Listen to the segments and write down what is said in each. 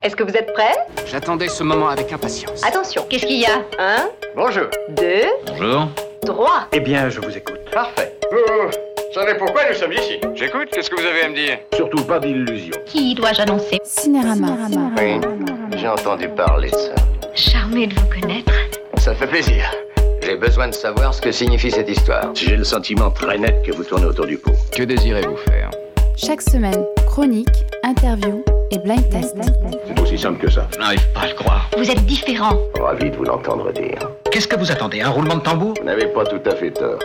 Est-ce que vous êtes prêts? J'attendais ce moment avec impatience. Attention, qu'est-ce qu'il y a? 1, Bonjour. 2, Bonjour. 3. Eh bien, je vous écoute. Parfait. Vous savez pourquoi nous sommes ici? J'écoute, qu'est-ce que vous avez à me dire? Surtout pas d'illusions. Qui dois-je annoncer? Cinérama. Oui, j'ai entendu parler de ça. Charmée de vous connaître. Ça fait plaisir. J'ai besoin de savoir ce que signifie cette histoire. J'ai le sentiment très net que vous tournez autour du pot. Que désirez-vous faire? Chaque semaine, chronique, interview et blind test. C'est aussi simple que ça. Je n'arrive pas à le croire. Vous êtes différent. Ravi de vous l'entendre dire. Qu'est-ce que vous attendez? Un roulement de tambour? Vous n'avez pas tout à fait tort.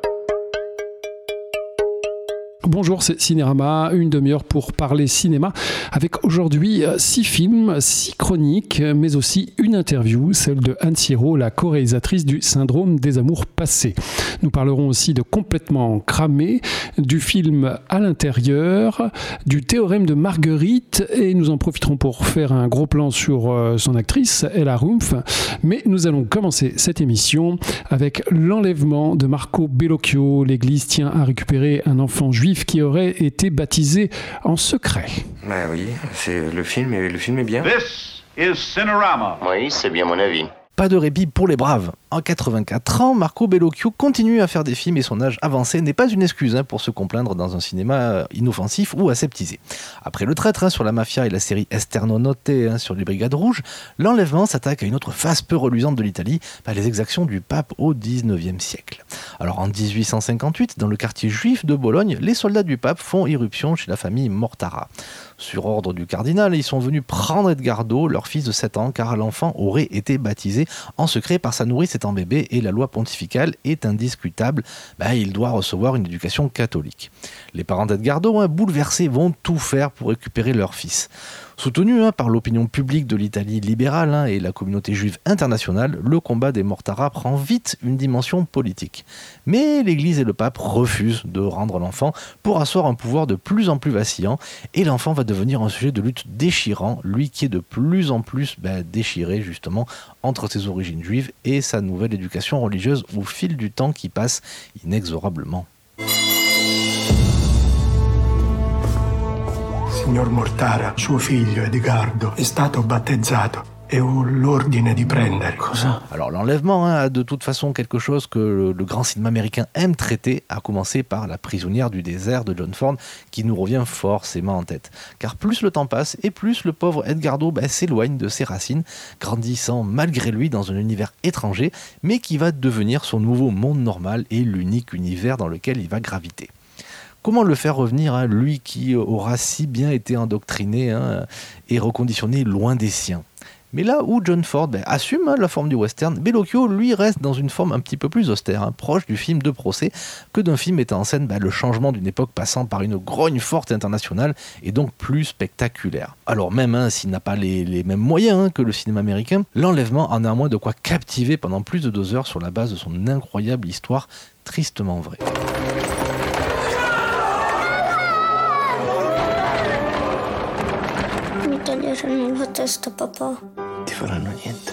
Bonjour, c'est Cinérama, une demi-heure pour parler cinéma, avec aujourd'hui 6 films, 6 chroniques, mais aussi une interview, celle de Anne Siro, la co-réalisatrice du Syndrome des amours passés. Nous parlerons aussi de Complètement cramé, du film À l'intérieur, du théorème de Marguerite, et nous en profiterons pour faire un gros plan sur son actrice, Ella Rumpf. Mais nous allons commencer cette émission avec l'enlèvement de Marco Bellocchio. L'Église tient à récupérer un enfant juif qui aurait été baptisé en secret. Bah oui, c'est le film est bien. This is Cinerama. Oui, c'est bien mon avis. Pas de répit pour les braves. En 84 ans, Marco Bellocchio continue à faire des films et son âge avancé n'est pas une excuse pour se complaindre dans un cinéma inoffensif ou aseptisé. Après Le Traître sur la mafia et la série Esterno Notte sur les Brigades Rouges, l'enlèvement s'attaque à une autre face peu reluisante de l'Italie, les exactions du pape au XIXe siècle. Alors en 1858, dans le quartier juif de Bologne, les soldats du pape font irruption chez la famille Mortara. Sur ordre du cardinal, ils sont venus prendre Edgardo, leur fils de 7 ans, car l'enfant aurait été baptisé en secret par sa nourrice étant bébé et la loi pontificale est indiscutable, il doit recevoir une éducation catholique. Les parents d'Edgardo, bouleversés, vont tout faire pour récupérer leur fils. Soutenu par l'opinion publique de l'Italie libérale et la communauté juive internationale, le combat des Mortara prend vite une dimension politique. Mais l'Église et le pape refusent de rendre l'enfant pour asseoir un pouvoir de plus en plus vacillant et l'enfant va devenir un sujet de lutte déchirant, lui qui est de plus en plus déchiré justement entre ses origines juives et sa nouvelle éducation religieuse au fil du temps qui passe inexorablement. Signor Mortara, suo figlio Edgardo è stato battezzato e ho l'ordine di prendere. Cosa? Alors l'enlèvement a de toute façon quelque chose que le grand cinéma américain aime traiter, à commencer par La prisonnière du désert de John Ford, qui nous revient forcément en tête. Car plus le temps passe et plus le pauvre Edgardo s'éloigne de ses racines, grandissant malgré lui dans un univers étranger, mais qui va devenir son nouveau monde normal et l'unique univers dans lequel il va graviter. Comment le faire revenir, lui qui aura si bien été endoctriné et reconditionné loin des siens? Mais là où John Ford assume la forme du western, Bellocchio, lui, reste dans une forme un petit peu plus austère, proche du film de procès que d'un film mettant en scène le changement d'une époque passant par une grogne forte internationale et donc plus spectaculaire. Alors même s'il n'a pas les mêmes moyens que le cinéma américain, l'enlèvement en a moins de quoi captiver pendant plus de 2 heures sur la base de son incroyable histoire tristement vraie. Toglieranno la testa, papa. Ti faranno niente.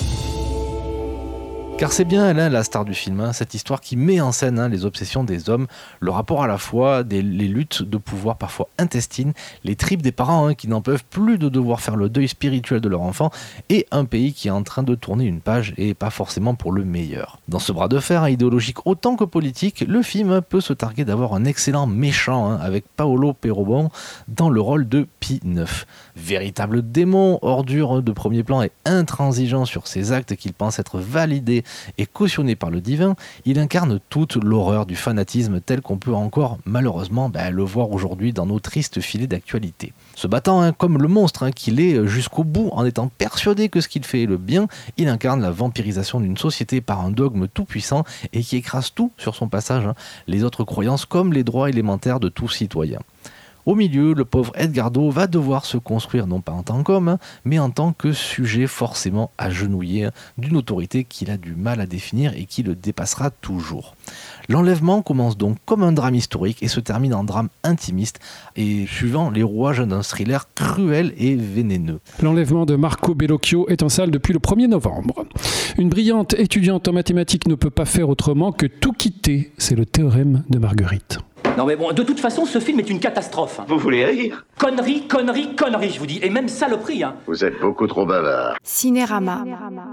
Car c'est bien elle, la star du film, cette histoire qui met en scène les obsessions des hommes, le rapport à la foi, les luttes de pouvoir parfois intestines, les tripes des parents qui n'en peuvent plus de devoir faire le deuil spirituel de leur enfant, et un pays qui est en train de tourner une page et pas forcément pour le meilleur. Dans ce bras de fer idéologique autant que politique, le film peut se targuer d'avoir un excellent méchant avec Paolo Perobon dans le rôle de Pie IX. Véritable démon, ordure de premier plan et intransigeant sur ses actes qu'il pense être validés et cautionné par le divin, il incarne toute l'horreur du fanatisme tel qu'on peut encore malheureusement le voir aujourd'hui dans nos tristes filets d'actualité. Se battant comme le monstre qu'il est jusqu'au bout en étant persuadé que ce qu'il fait est le bien, il incarne la vampirisation d'une société par un dogme tout puissant et qui écrase tout sur son passage, les autres croyances comme les droits élémentaires de tout citoyen. Au milieu, le pauvre Edgardo va devoir se construire non pas en tant qu'homme, mais en tant que sujet forcément agenouillé d'une autorité qu'il a du mal à définir et qui le dépassera toujours. L'enlèvement commence donc comme un drame historique et se termine en drame intimiste et suivant les rouages d'un thriller cruel et vénéneux. L'enlèvement de Marco Bellocchio est en salle depuis le 1er novembre. Une brillante étudiante en mathématiques ne peut pas faire autrement que tout quitter, c'est le théorème de Marguerite. Non mais bon, de toute façon, ce film est une catastrophe. Vous voulez rire? Connerie, connerie, connerie, je vous dis. Et même saloperie, hein. Vous êtes beaucoup trop bavard. Cinérama.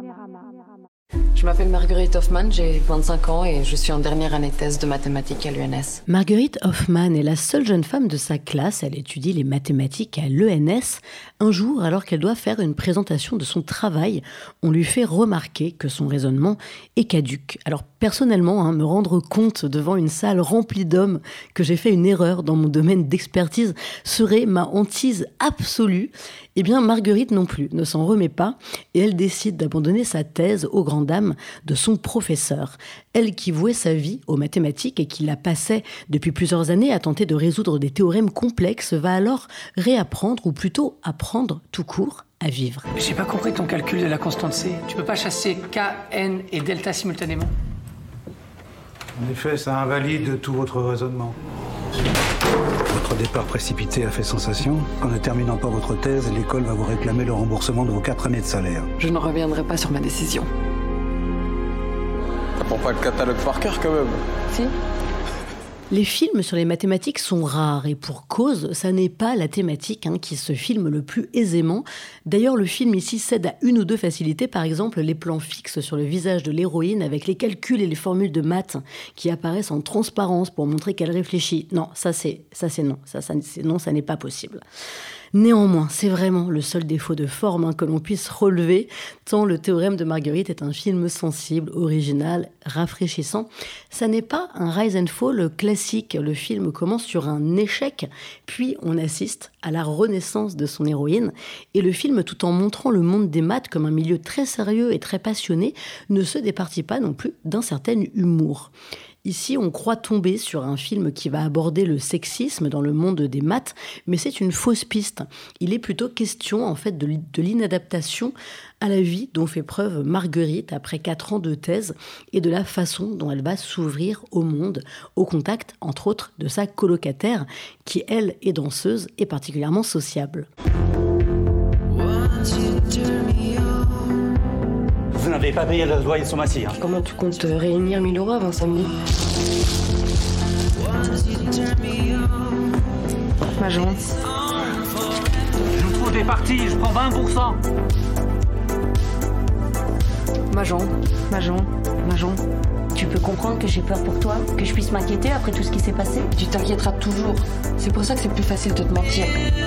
Je m'appelle Marguerite Hoffmann, j'ai 25 ans et je suis en dernière année de thèse de mathématiques à l'UNS. Marguerite Hoffmann est la seule jeune femme de sa classe. Elle étudie les mathématiques à l'ENS. Un jour, alors qu'elle doit faire une présentation de son travail, on lui fait remarquer que son raisonnement est caduc. Alors personnellement, me rendre compte devant une salle remplie d'hommes que j'ai fait une erreur dans mon domaine d'expertise serait ma hantise absolue. Eh bien, Marguerite non plus ne s'en remet pas et elle décide d'abandonner sa thèse aux grandes dames de son professeur. Elle qui vouait sa vie aux mathématiques et qui la passait depuis plusieurs années à tenter de résoudre des théorèmes complexes va alors réapprendre, ou plutôt apprendre tout court, à vivre. J'ai pas compris ton calcul de la constante C. Tu peux pas chasser K, N et delta simultanément? En effet, ça invalide tout votre raisonnement. Votre départ précipité a fait sensation. En ne terminant pas votre thèse, l'école va vous réclamer le remboursement de vos 4 années de salaire. Je ne reviendrai pas sur ma décision. T'apprends pas le catalogue par cœur quand même? Si. Les films sur les mathématiques sont rares et pour cause, ça n'est pas la thématique qui se filme le plus aisément. D'ailleurs, le film ici cède à une ou deux facilités, par exemple les plans fixes sur le visage de l'héroïne avec les calculs et les formules de maths qui apparaissent en transparence pour montrer qu'elle réfléchit. Non, ça c'est non, ça n'est pas possible. Néanmoins, c'est vraiment le seul défaut de forme que l'on puisse relever, tant le théorème de Marguerite est un film sensible, original, rafraîchissant. Ça n'est pas un rise and fall classique. Le film commence sur un échec, puis on assiste à la renaissance de son héroïne. Et le film, tout en montrant le monde des maths comme un milieu très sérieux et très passionné, ne se départit pas non plus d'un certain humour. Ici, on croit tomber sur un film qui va aborder le sexisme dans le monde des maths, mais c'est une fausse piste. Il est plutôt question, en fait, de l'inadaptation à la vie dont fait preuve Marguerite après 4 ans de thèse et de la façon dont elle va s'ouvrir au monde, au contact, entre autres, de sa colocataire, qui, elle, est danseuse et particulièrement sociable. Vous n'avez pas payé le loyer de ce mois-ci. Comment tu comptes réunir 1 000 € avant samedi? Majon. Je vous trouve des parties, je prends 20%. Majon. Tu peux comprendre que j'ai peur pour toi, que je puisse m'inquiéter après tout ce qui s'est passé? Tu t'inquiéteras toujours. C'est pour ça que c'est plus facile de te mentir.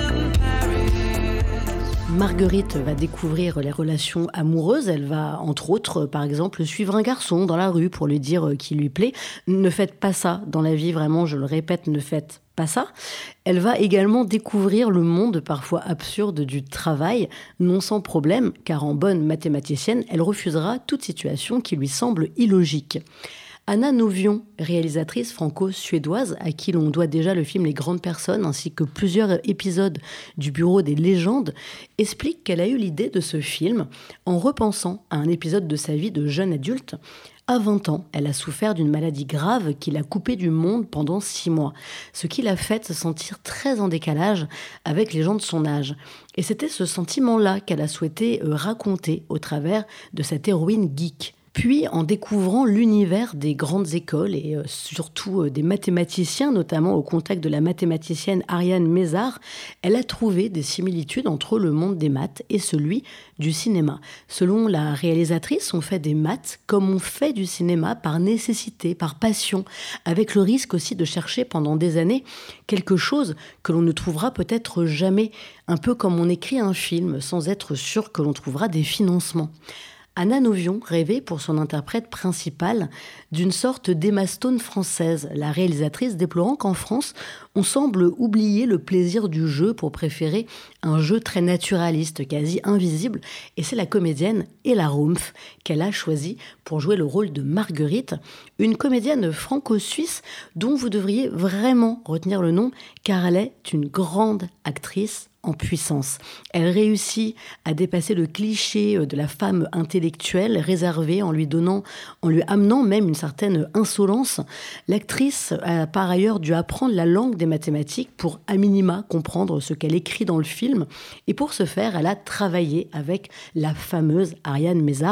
Marguerite va découvrir les relations amoureuses. Elle va, entre autres, par exemple, suivre un garçon dans la rue pour lui dire qu'il lui plaît. Ne faites pas ça dans la vie, vraiment, je le répète, ne faites pas ça. Elle va également découvrir le monde parfois absurde du travail, non sans problème, car en bonne mathématicienne, elle refusera toute situation qui lui semble illogique. Anna Novion, réalisatrice franco-suédoise à qui l'on doit déjà le film Les Grandes Personnes ainsi que plusieurs épisodes du Bureau des légendes, explique qu'elle a eu l'idée de ce film en repensant à un épisode de sa vie de jeune adulte. À 20 ans, elle a souffert d'une maladie grave qui l'a coupée du monde pendant 6 mois, ce qui l'a fait se sentir très en décalage avec les gens de son âge. Et c'était ce sentiment-là qu'elle a souhaité raconter au travers de cette héroïne geek. Puis, en découvrant l'univers des grandes écoles et surtout des mathématiciens, notamment au contact de la mathématicienne Ariane Mézard, elle a trouvé des similitudes entre le monde des maths et celui du cinéma. Selon la réalisatrice, on fait des maths comme on fait du cinéma par nécessité, par passion, avec le risque aussi de chercher pendant des années quelque chose que l'on ne trouvera peut-être jamais, un peu comme on écrit un film sans être sûr que l'on trouvera des financements. Anna Novion rêvait pour son interprète principale d'une sorte d'Emma Stone française, la réalisatrice déplorant qu'en France, on semble oublier le plaisir du jeu pour préférer un jeu très naturaliste, quasi invisible, et c'est la comédienne Ella Rumpf qu'elle a choisie pour jouer le rôle de Marguerite, une comédienne franco-suisse dont vous devriez vraiment retenir le nom car elle est une grande actrice en puissance. Elle réussit à dépasser le cliché de la femme intellectuelle réservée en lui amenant même une certaine insolence. L'actrice a par ailleurs dû apprendre la langue des mathématiques pour à minima comprendre ce qu'elle écrit dans le film. Et pour ce faire, elle a travaillé avec la fameuse Ariane Mézard,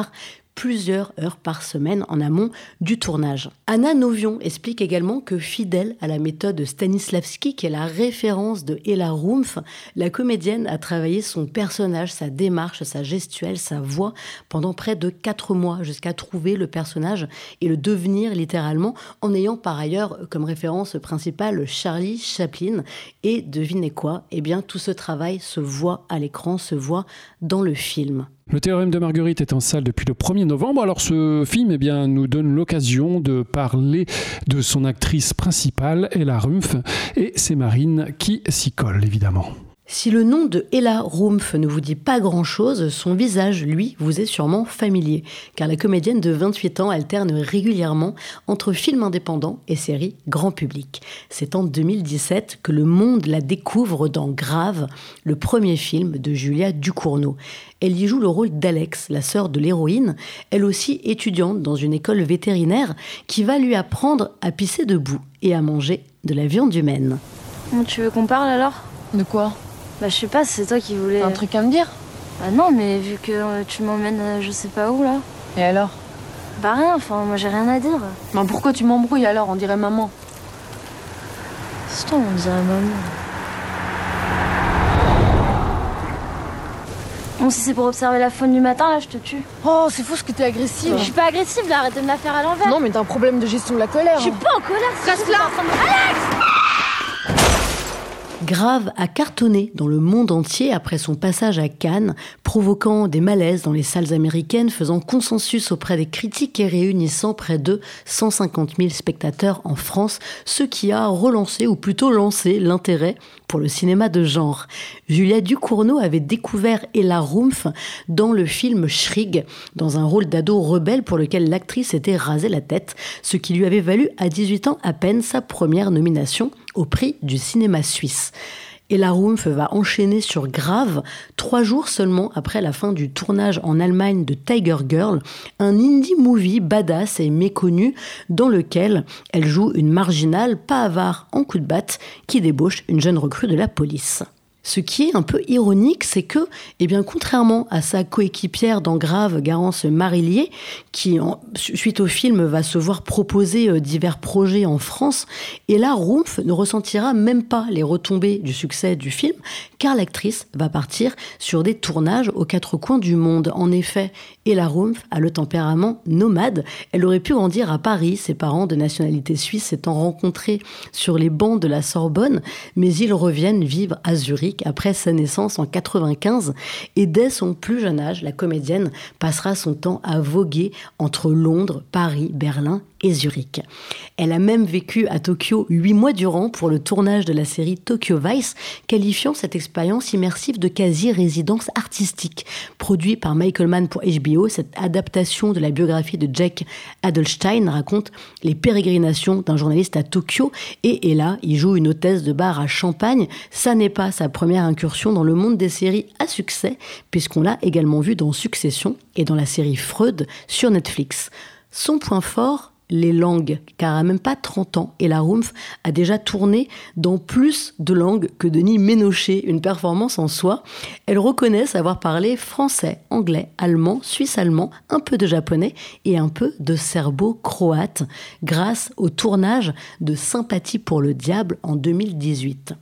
plusieurs heures par semaine en amont du tournage. Anna Novion explique également que fidèle à la méthode Stanislavski, qui est la référence de Ella Rumpf, la comédienne a travaillé son personnage, sa démarche, sa gestuelle, sa voix pendant près de 4 mois jusqu'à trouver le personnage et le devenir littéralement, en ayant par ailleurs comme référence principale Charlie Chaplin. Et devinez quoi ? Eh bien, tout ce travail se voit à l'écran, se voit dans le film. Le Théorème de Marguerite est en salle depuis le 1er novembre. Alors ce film nous donne l'occasion de parler de son actrice principale, Ella Rumpf, et c'est Marine qui s'y colle évidemment. Si le nom de Ella Rumpf ne vous dit pas grand-chose, son visage, lui, vous est sûrement familier, car la comédienne de 28 ans alterne régulièrement entre films indépendants et séries grand public. C'est en 2017 que le monde la découvre dans Grave, le premier film de Julia Ducournau. Elle y joue le rôle d'Alex, la sœur de l'héroïne, elle aussi étudiante dans une école vétérinaire, qui va lui apprendre à pisser debout et à manger de la viande humaine. Tu veux qu'on parle alors ? De quoi ? Bah je sais pas, c'est toi qui voulais... T'as un truc à me dire ? Bah non, mais vu que tu m'emmènes je sais pas où là. Et alors ? Bah rien, enfin moi j'ai rien à dire. Mais pourquoi tu m'embrouilles alors ? On dirait maman. C'est toi, on dirait maman. Bon, si c'est pour observer la faune du matin, là, je te tue. Oh, c'est fou ce que t'es agressive. Je suis pas agressive, là, arrête de me la faire à l'envers. Non, mais t'as un problème de gestion de la colère. Je suis pas en colère, c'est juste que t'es en train de... Alex ! Grave a cartonné dans le monde entier après son passage à Cannes, provoquant des malaises dans les salles américaines, faisant consensus auprès des critiques et réunissant près de 150 000 spectateurs en France, ce qui a relancé, ou plutôt lancé, l'intérêt pour le cinéma de genre. Julia Ducournau avait découvert Ella Rumpf dans le film Shrig, dans un rôle d'ado rebelle pour lequel l'actrice s'était rasé la tête, ce qui lui avait valu à 18 ans à peine sa première nomination au prix du cinéma suisse. Ella Rumpf va enchaîner sur Grave, 3 jours seulement après la fin du tournage en Allemagne de Tiger Girl, un indie movie badass et méconnu dans lequel elle joue une marginale pas avare en coup de batte qui débauche une jeune recrue de la police. Ce qui est un peu ironique, c'est que, contrairement à sa coéquipière dans Grave, Garance Marillier, qui, suite au film, va se voir proposer divers projets en France, Ella Rumpf ne ressentira même pas les retombées du succès du film, car l'actrice va partir sur des tournages aux 4 coins du monde. En effet, Ella Rumpf a le tempérament nomade. Elle aurait pu grandir à Paris, ses parents de nationalité suisse s'étant rencontrés sur les bancs de la Sorbonne, mais ils reviennent vivre à Zurich après sa naissance en 1995, et dès son plus jeune âge, la comédienne passera son temps à voguer entre Londres, Paris, Berlin et Zurich. Elle a même vécu à Tokyo 8 mois durant pour le tournage de la série Tokyo Vice, qualifiant cette expérience immersive de quasi-résidence artistique. Produit par Michael Mann pour HBO, cette adaptation de la biographie de Jack Adelstein raconte les pérégrinations d'un journaliste à Tokyo, et Ella y joue une hôtesse de bar à Champagne. Ça n'est pas sa première incursion dans le monde des séries à succès, puisqu'on l'a également vue dans Succession et dans la série Freud sur Netflix. Son point fort, les langues, car à même pas 30 ans, Ella Rumpf a déjà tourné dans plus de langues que Denis Ménochet, une performance en soi. Elle reconnaît savoir parler français, anglais, allemand, suisse-allemand, un peu de japonais et un peu de serbo-croate, grâce au tournage de Sympathie pour le diable en 2018.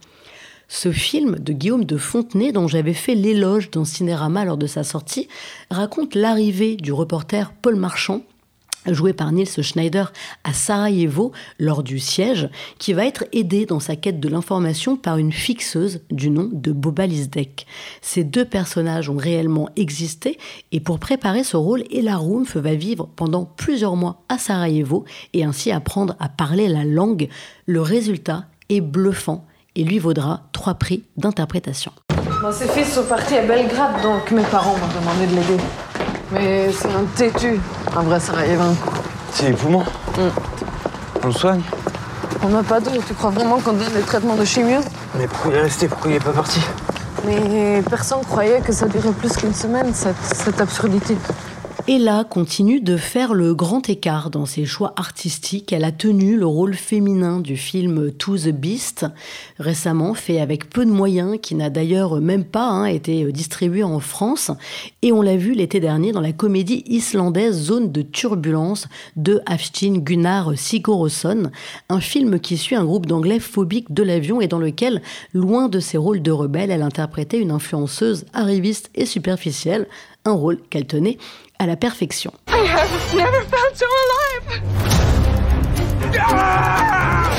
Ce film de Guillaume de Fontenay, dont j'avais fait l'éloge dans Cinérama lors de sa sortie, raconte l'arrivée du reporter Paul Marchand, joué par Nils Schneider, à Sarajevo lors du siège, qui va être aidé dans sa quête de l'information par une fixeuse du nom de Boba Lisdek. Ces 2 personnages ont réellement existé, et pour préparer ce rôle, Ella Rumpf va vivre pendant plusieurs mois à Sarajevo et ainsi apprendre à parler la langue. Le résultat est bluffant et lui vaudra 3 prix d'interprétation. Ses fils sont partis à Belgrade, donc mes parents m'ont demandé de l'aider. Mais c'est un têtu, un vrai Sarajevan. C'est les poumons. On le soigne. On n'a pas d'eau. Tu crois vraiment qu'on donne des traitements de chimio? Mais pourquoi il est resté? Pourquoi il est pas parti? Mais personne croyait que ça durait plus qu'une semaine, cette absurdité. Ella continue de faire le grand écart dans ses choix artistiques. Elle a tenu le rôle féminin du film To the Beast, récemment fait avec peu de moyens, qui n'a d'ailleurs même pas été distribué en France. Et on l'a vu l'été dernier dans la comédie islandaise Zone de turbulence de Hafstein Gunnar Sigurðsson, un film qui suit un groupe d'anglais phobiques de l'avion et dans lequel, loin de ses rôles de rebelle, elle interprétait une influenceuse arriviste et superficielle, un rôle qu'elle tenait à la perfection. I have never felt so alive.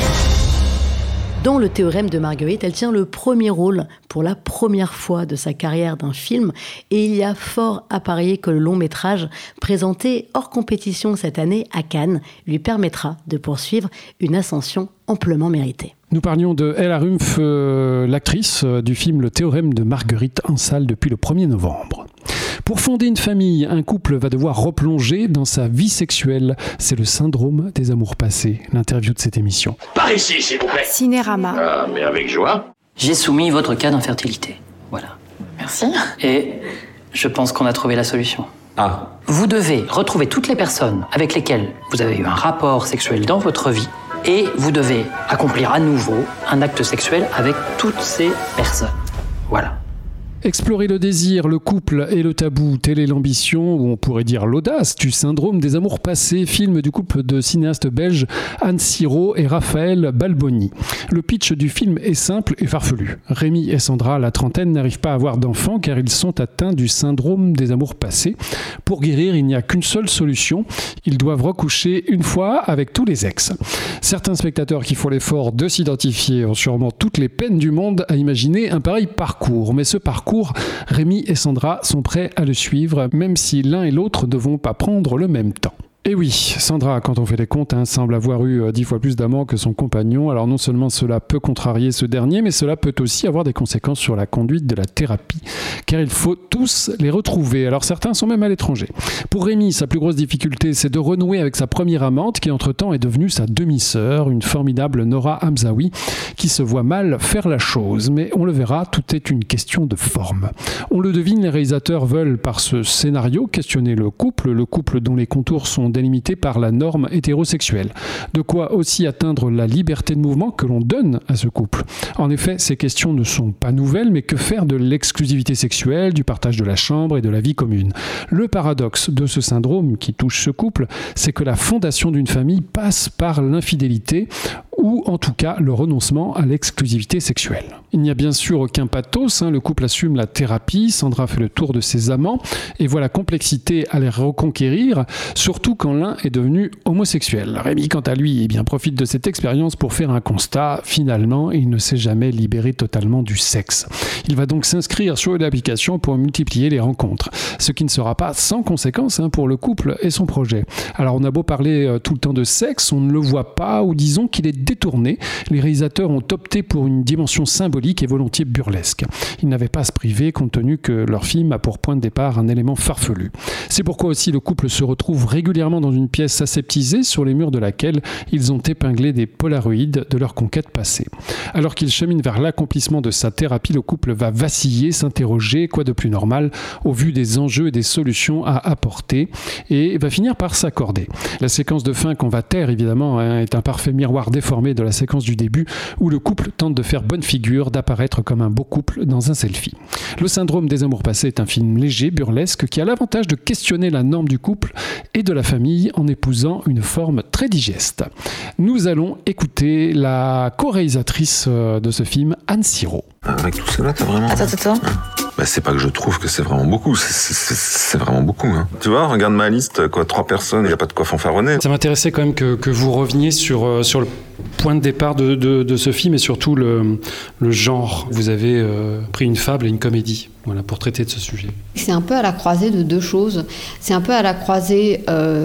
Dans Le Théorème de Marguerite, elle tient le premier rôle pour la première fois de sa carrière d'un film et il y a fort à parier que le long métrage présenté hors compétition cette année à Cannes lui permettra de poursuivre une ascension amplement méritée. Nous parlions de Ella Rumpf, l'actrice du film Le Théorème de Marguerite, en salle depuis le 1er novembre. Pour fonder une famille, un couple va devoir replonger dans sa vie sexuelle. C'est le syndrome des amours passés. L'interview de cette émission. Par ici, s'il vous plaît. Cinérama. Ah, mais avec joie. J'ai soumis votre cas d'infertilité. Voilà. Merci. Et je pense qu'on a trouvé la solution. Ah. Vous devez retrouver toutes les personnes avec lesquelles vous avez eu un rapport sexuel dans votre vie et vous devez accomplir à nouveau un acte sexuel avec toutes ces personnes. Voilà. Explorer le désir, le couple et le tabou, telle est l'ambition, ou on pourrait dire l'audace, du syndrome des amours passés, film du couple de cinéastes belges Anne Siro et Raphaël Balboni. Le pitch du film est simple et farfelu. Rémi et Sandra, à la trentaine, n'arrivent pas à avoir d'enfants car ils sont atteints du syndrome des amours passés. Pour guérir, il n'y a qu'une seule solution, ils doivent recoucher une fois avec tous les ex. Certains spectateurs qui font l'effort de s'identifier ont sûrement toutes les peines du monde à imaginer un pareil parcours, mais ce parcours, Rémi et Sandra sont prêts à le suivre, même si l'un et l'autre ne vont pas prendre le même temps. Et oui, Sandra, quand on fait les comptes, semble avoir eu 10 fois plus d'amants que son compagnon. Alors non seulement cela peut contrarier ce dernier, mais cela peut aussi avoir des conséquences sur la conduite de la thérapie, car il faut tous les retrouver. Alors certains sont même à l'étranger. Pour Rémi, sa plus grosse difficulté, c'est de renouer avec sa première amante, qui entre-temps est devenue sa demi-sœur, une formidable Nora Hamzaoui, qui se voit mal faire la chose. Mais on le verra, tout est une question de forme. On le devine, les réalisateurs veulent, par ce scénario, questionner le couple dont les contours sont délimité par la norme hétérosexuelle. De quoi aussi atteindre la liberté de mouvement que l'on donne à ce couple. En effet, ces questions ne sont pas nouvelles, mais que faire de l'exclusivité sexuelle, du partage de la chambre et de la vie commune? Le paradoxe de ce syndrome qui touche ce couple, c'est que la fondation d'une famille passe par l'infidélité ou en tout cas le renoncement à l'exclusivité sexuelle. Il n'y a bien sûr aucun pathos, le couple assume la thérapie, Sandra fait le tour de ses amants et voit la complexité à les reconquérir, surtout quand l'un est devenu homosexuel. Rémi, quant à lui, profite de cette expérience pour faire un constat. Finalement, il ne s'est jamais libéré totalement du sexe. Il va donc s'inscrire sur une application pour multiplier les rencontres, ce qui ne sera pas sans conséquences pour le couple et son projet. Alors on a beau parler tout le temps de sexe, on ne le voit pas, ou disons qu'il est détourné. Les réalisateurs ont opté pour une dimension symbolique et volontiers burlesque. Ils n'avaient pas à se priver compte tenu que leur film a pour point de départ un élément farfelu. C'est pourquoi aussi le couple se retrouve régulièrement dans une pièce aseptisée sur les murs de laquelle ils ont épinglé des polaroïdes de leur conquête passée. Alors qu'il chemine vers l'accomplissement de sa thérapie, le couple va vaciller, s'interroger, quoi de plus normal au vu des enjeux et des solutions à apporter, et va finir par s'accorder. La séquence de fin qu'on va taire évidemment est un parfait miroir déformé de la séquence du début où le couple tente de faire bonne figure, d'apparaître comme un beau couple dans un selfie. Le syndrome des amours passés est un film léger, burlesque, qui a l'avantage de questionner la norme du couple et de la famille en épousant une forme très digeste. Nous allons écouter la co-réalisatrice de ce film, Anne Siro. Avec tout cela, t'as vraiment... Attends. C'est pas que je trouve que c'est vraiment beaucoup, c'est vraiment beaucoup. Tu vois, regarde ma liste, 3 personnes, il n'y a pas de quoi fanfaronner. Ça m'intéressait quand même que vous reveniez sur le point de départ de ce film et surtout le genre. Vous avez pris une fable et une comédie pour traiter de ce sujet. C'est un peu à la croisée de deux choses. C'est un peu à la croisée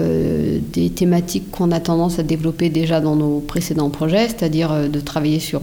des thématiques qu'on a tendance à développer déjà dans nos précédents projets, c'est-à-dire de travailler sur...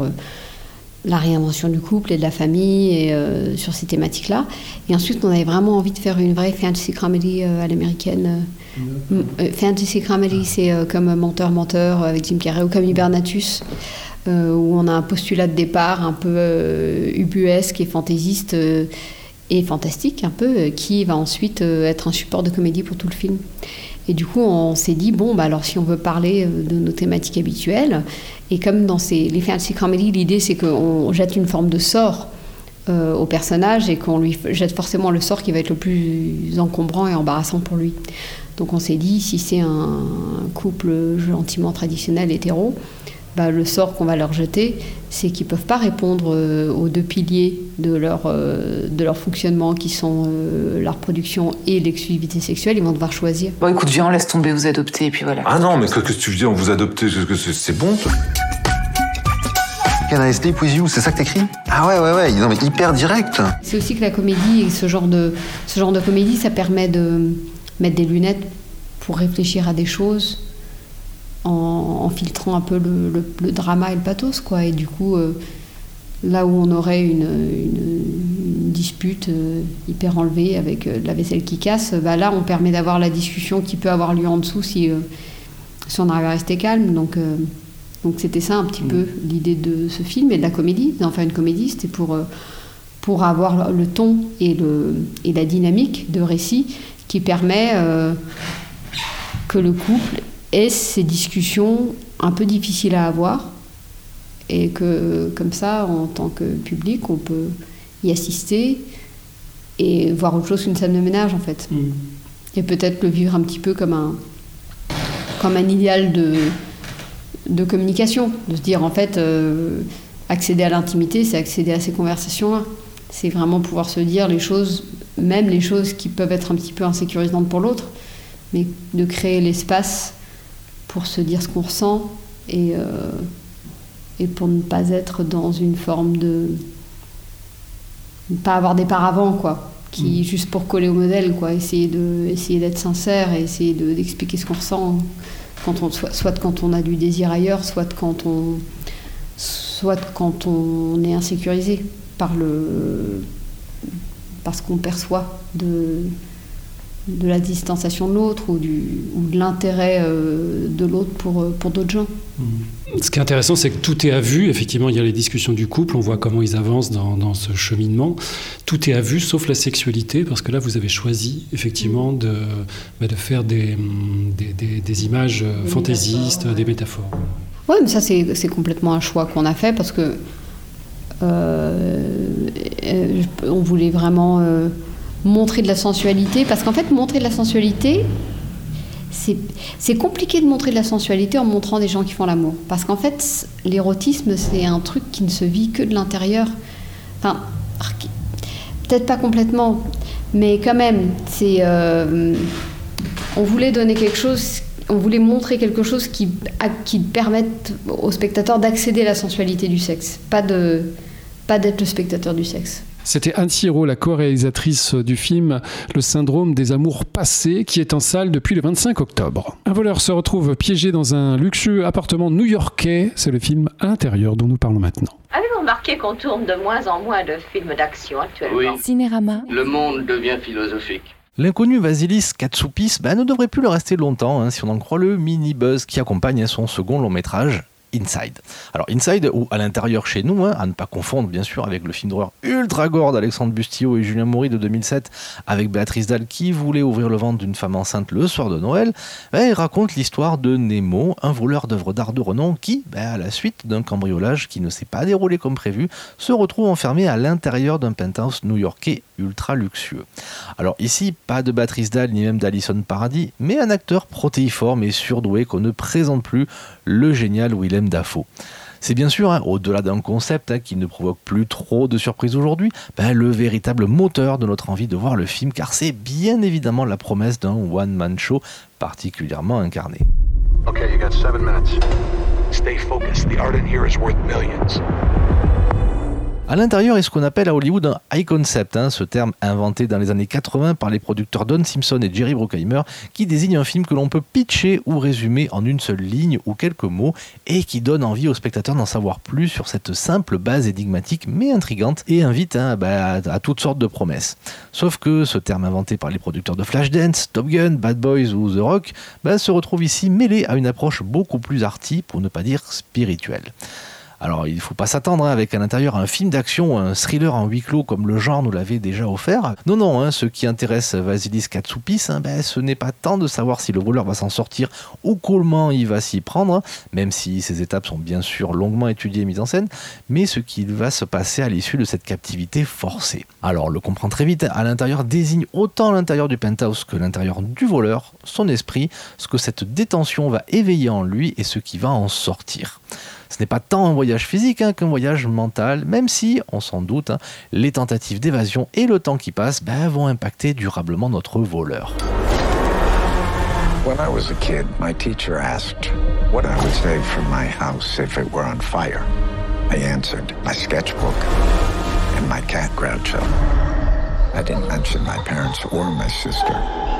la réinvention du couple et de la famille et sur ces thématiques-là. Et ensuite, on avait vraiment envie de faire une vraie fantasy comedy à l'américaine. Fantasy comedy, c'est comme Menteur avec Jim Carrey ou comme Hibernatus, où on a un postulat de départ un peu ubuesque et fantaisiste et fantastique un peu, qui va ensuite être un support de comédie pour tout le film. Et du coup, on s'est dit, alors si on veut parler de nos thématiques habituelles, et comme dans les fantasy comedy, l'idée c'est qu'on jette une forme de sort au personnage et qu'on lui jette forcément le sort qui va être le plus encombrant et embarrassant pour lui. Donc on s'est dit, si c'est un couple gentiment traditionnel hétéro, le sort qu'on va leur jeter, c'est qu'ils ne peuvent pas répondre aux deux piliers de leur fonctionnement, qui sont la reproduction et l'exclusivité sexuelle. Ils vont devoir choisir. Bon, écoute, viens, laisse tomber, vous adoptez, et puis voilà. Ah non, mais qu'est-ce que tu veux dire, on vous adopte, c'est bon. Can I sleep with you, c'est ça que t'écris ? Ah ouais, non mais hyper direct. C'est aussi que la comédie, et ce genre de comédie, ça permet de mettre des lunettes pour réfléchir à des choses, en filtrant un peu le drama et le pathos, quoi. Et du coup, là où on aurait une dispute hyper enlevée avec de la vaisselle qui casse, là on permet d'avoir la discussion qui peut avoir lieu en dessous si on arrive à rester calme. Donc c'était ça un petit peu l'idée de ce film et de la comédie, d'en faire une comédie. C'était pour avoir le ton et la dynamique de récit qui permet que le couple ait ces discussions un peu difficiles à avoir, et que comme ça, en tant que public, on peut y assister et voir autre chose qu'une scène de ménage, en fait. Et peut-être le vivre un petit peu comme un idéal de communication, de se dire en fait accéder à l'intimité, c'est accéder à ces conversations-là, c'est vraiment pouvoir se dire les choses, même les choses qui peuvent être un petit peu insécurisantes pour l'autre, mais de créer l'espace pour se dire ce qu'on ressent et pour ne pas être dans une forme de ne pas avoir des paravents, quoi, qui juste pour coller au modèle, quoi, essayer d'être sincère et essayer d'expliquer ce qu'on ressent soit quand on a du désir ailleurs, soit quand on est insécurisé par ce qu'on perçoit de la distanciation de l'autre ou de l'intérêt de l'autre pour d'autres gens. Ce qui est intéressant, c'est que tout est à vue. Effectivement, il y a les discussions du couple, on voit comment ils avancent dans ce cheminement. Tout est à vue, sauf la sexualité, parce que là, vous avez choisi effectivement de faire des images fantaisistes, des métaphores. Oui, mais ça, c'est complètement un choix qu'on a fait, parce que on voulait vraiment montrer de la sensualité, parce qu'en fait, montrer de la sensualité, c'est compliqué de montrer de la sensualité en montrant des gens qui font l'amour. Parce qu'en fait, l'érotisme, c'est un truc qui ne se vit que de l'intérieur. Enfin, peut-être pas complètement, mais quand même, on voulait donner quelque chose, on voulait montrer quelque chose qui permette au spectateur d'accéder à la sensualité du sexe, pas d'être le spectateur du sexe. C'était Anne Siro, la co-réalisatrice du film Le syndrome des amours passés, qui est en salle depuis le 25 octobre. Un voleur se retrouve piégé dans un luxueux appartement new-yorkais. C'est le film Intérieur dont nous parlons maintenant. Avez-vous remarqué qu'on tourne de moins en moins de films d'action actuellement ? Oui. Cinérama. Le monde devient philosophique. L'inconnu Vasilis Katsoupis ne devrait plus le rester longtemps, si on en croit le mini-buzz qui accompagne son second long-métrage, Inside. Alors Inside, ou à l'intérieur chez nous, à ne pas confondre bien sûr avec le film d'horreur ultra gore d'Alexandre Bustillo et Julien Maury de 2007, avec Béatrice Dalle qui voulait ouvrir le ventre d'une femme enceinte le soir de Noël, il raconte l'histoire de Nemo, un voleur d'œuvres d'art de renom qui, à la suite d'un cambriolage qui ne s'est pas déroulé comme prévu, se retrouve enfermé à l'intérieur d'un penthouse new-yorkais ultra luxueux. Alors ici, pas de Béatrice Dalle ni même d'Alison Paradis, mais un acteur protéiforme et surdoué qu'on ne présente plus, le génial Willem Dafoe. C'est bien sûr, au-delà d'un concept qui ne provoque plus trop de surprises aujourd'hui, le véritable moteur de notre envie de voir le film, car c'est bien évidemment la promesse d'un one-man show particulièrement incarné. Okay, you got 7 minutes. Stay focused. The art in here is worth millions. À l'intérieur est ce qu'on appelle à Hollywood un high concept, ce terme inventé dans les années 80 par les producteurs Don Simpson et Jerry Bruckheimer, qui désigne un film que l'on peut pitcher ou résumer en une seule ligne ou quelques mots et qui donne envie aux spectateurs d'en savoir plus sur cette simple base énigmatique mais intrigante et invite à toutes sortes de promesses. Sauf que ce terme inventé par les producteurs de Flashdance, Top Gun, Bad Boys ou The Rock se retrouve ici mêlé à une approche beaucoup plus arty, pour ne pas dire spirituelle. Alors, il ne faut pas s'attendre avec à l'intérieur un film d'action ou un thriller en huis clos comme le genre nous l'avait déjà offert. Non, ce qui intéresse Vasilis Katsoupis, ce n'est pas tant de savoir si le voleur va s'en sortir ou comment il va s'y prendre, même si ces étapes sont bien sûr longuement étudiées et mises en scène, mais ce qu'il va se passer à l'issue de cette captivité forcée. Alors, on le comprend très vite, à l'intérieur désigne autant l'intérieur du penthouse que l'intérieur du voleur, son esprit, ce que cette détention va éveiller en lui et ce qui va en sortir. Ce n'est pas tant un voyage physique qu'un voyage mental, même si, on s'en doute, les tentatives d'évasion et le temps qui passe vont impacter durablement notre voleur. When I was a kid, my teacher asked what I would save from my house if it were on fire. I answered, my sketchbook and my cat Groucho. I didn't mention my parents or my sister.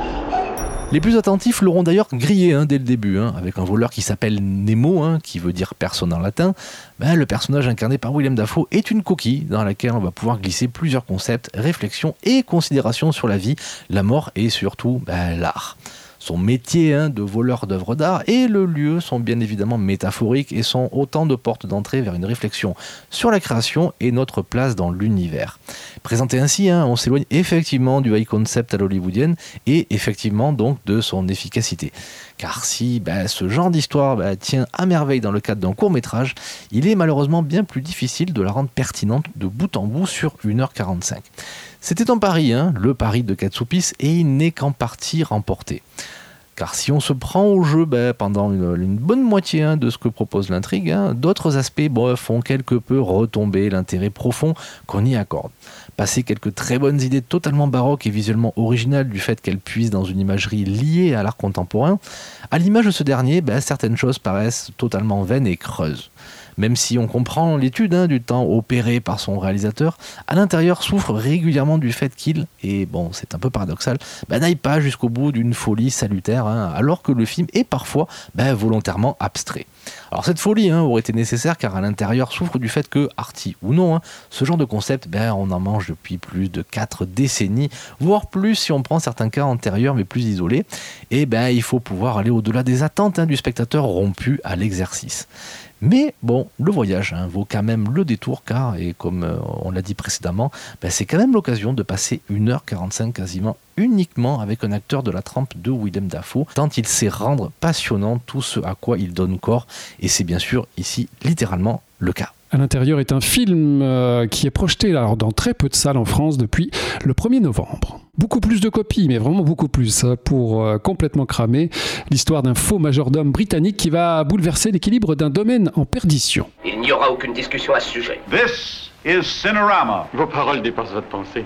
Les plus attentifs l'auront d'ailleurs grillé dès le début, avec un voleur qui s'appelle Nemo, qui veut dire personne en latin. Le personnage incarné par Willem Dafoe est une coquille dans laquelle on va pouvoir glisser plusieurs concepts, réflexions et considérations sur la vie, la mort et surtout l'art. Son métier de voleur d'œuvres d'art et le lieu sont bien évidemment métaphoriques et sont autant de portes d'entrée vers une réflexion sur la création et notre place dans l'univers. Présenté ainsi, on s'éloigne effectivement du high concept à l'hollywoodienne et effectivement donc de son efficacité. Car si ce genre d'histoire tient à merveille dans le cadre d'un court-métrage, il est malheureusement bien plus difficile de la rendre pertinente de bout en bout sur 1h45. C'était un pari, le pari de Katsoupis, et il n'est qu'en partie remporté. Car si on se prend au jeu pendant une bonne moitié de ce que propose l'intrigue, d'autres aspects font quelque peu retomber l'intérêt profond qu'on y accorde. Passer quelques très bonnes idées totalement baroques et visuellement originales du fait qu'elles puisent dans une imagerie liée à l'art contemporain, à l'image de ce dernier, certaines choses paraissent totalement vaines et creuses. Même si on comprend l'étude du temps opéré par son réalisateur, à l'intérieur souffre régulièrement du fait qu'il, et c'est un peu paradoxal, n'aille pas jusqu'au bout d'une folie salutaire, alors que le film est parfois volontairement abstrait. Alors cette folie aurait été nécessaire car à l'intérieur souffre du fait que, arty ou non, ce genre de concept, on en mange depuis plus de 4 décennies, voire plus si on prend certains cas antérieurs mais plus isolés, et il faut pouvoir aller au-delà des attentes du spectateur rompu à l'exercice. Mais le voyage vaut quand même le détour car, et comme on l'a dit précédemment, c'est quand même l'occasion de passer 1h45 quasiment uniquement avec un acteur de la trempe de Willem Dafoe, tant il sait rendre passionnant tout ce à quoi il donne corps, et c'est bien sûr ici littéralement le cas. À l'intérieur est un film qui est projeté dans très peu de salles en France depuis le 1er novembre. Beaucoup plus de copies, mais vraiment beaucoup plus, pour complètement cramer l'histoire d'un faux majordome britannique qui va bouleverser l'équilibre d'un domaine en perdition. Il n'y aura aucune discussion à ce sujet. This is Cinerama. Vos paroles dépassent votre pensée.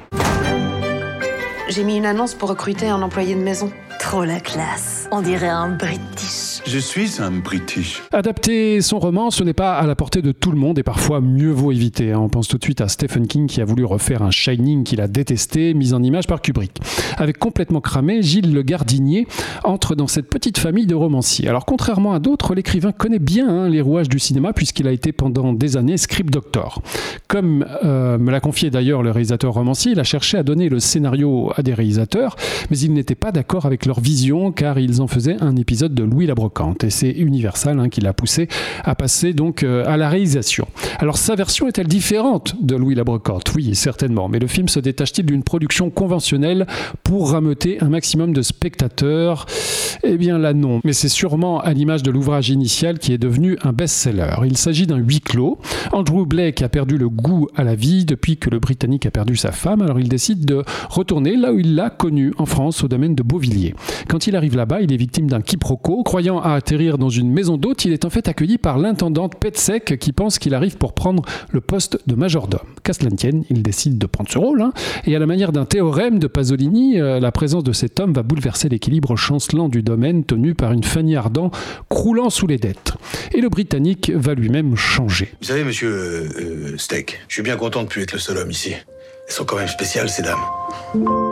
J'ai mis une annonce pour recruter un employé de maison. Trop la classe. On dirait un British. Je suis un British. Adapter son roman, ce n'est pas à la portée de tout le monde et parfois mieux vaut éviter. On pense tout de suite à Stephen King qui a voulu refaire un Shining qu'il a détesté, mis en image par Kubrick. Avec complètement cramé, Gilles Le Gardinier entre dans cette petite famille de romanciers. Alors contrairement à d'autres, l'écrivain connaît bien les rouages du cinéma puisqu'il a été pendant des années script doctor. Comme me l'a confié d'ailleurs le réalisateur romancier, il a cherché à donner le scénario à des réalisateurs, mais il n'était pas d'accord avec leur vision car ils en faisaient un épisode de Louis la Brocante et c'est Universal qui l'a poussé à passer donc à la réalisation. Alors sa version est-elle différente de Louis la Brocante ? Oui, certainement, mais le film se détache-t-il d'une production conventionnelle pour rameuter un maximum de spectateurs ? Eh bien là non, mais c'est sûrement à l'image de l'ouvrage initial qui est devenu un best-seller. Il s'agit d'un huis clos. Andrew Blake a perdu le goût à la vie depuis que le Britannique a perdu sa femme, alors il décide de retourner là où il l'a connu, en France, au domaine de Beauvilliers. Quand il arrive là-bas, il est victime d'un quiproquo. Croyant à atterrir dans une maison d'hôte, il est en fait accueilli par l'intendante Petsec qui pense qu'il arrive pour prendre le poste de majordome. Qu'à cela ne tienne, il décide de prendre ce rôle. Et à la manière d'un théorème de Pasolini, la présence de cet homme va bouleverser l'équilibre chancelant du domaine tenu par une Fanny Ardant croulant sous les dettes. Et le Britannique va lui-même changer. Vous savez, monsieur Steak, je suis bien content de ne plus être le seul homme ici. Elles sont quand même spéciales, ces dames.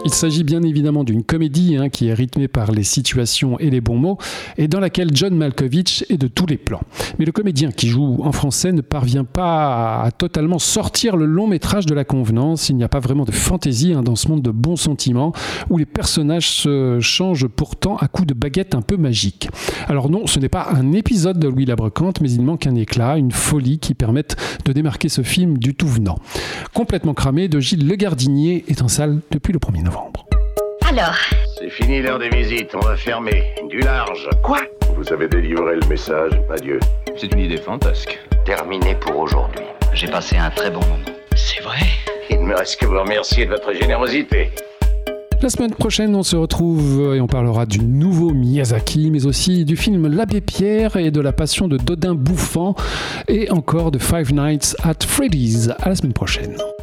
Il s'agit bien évidemment d'une comédie qui est rythmée par les situations et les bons mots et dans laquelle John Malkovich est de tous les plans. Mais le comédien qui joue en français ne parvient pas à totalement sortir le long métrage de la convenance. Il n'y a pas vraiment de fantaisie dans ce monde de bons sentiments où les personnages se changent pourtant à coups de baguette un peu magique. Alors non, ce n'est pas un épisode de Louis la Brocante, mais il manque un éclat, une folie qui permettent de démarquer ce film du tout venant. Complètement cramé de Gilles Legardinier est en salle depuis le 1er novembre. Alors, C'est fini l'heure des visites, on va fermer. Du large. Quoi? Vous avez délivré le message, adieu. C'est une idée fantasque. Terminé pour aujourd'hui. J'ai passé un très bon moment. C'est vrai? Il ne me reste que vous remercier de votre générosité. La semaine prochaine, on se retrouve et on parlera du nouveau Miyazaki, mais aussi du film L'Abbé Pierre et de la passion de Dodin bouffant et encore de Five Nights at Freddy's. À la semaine prochaine.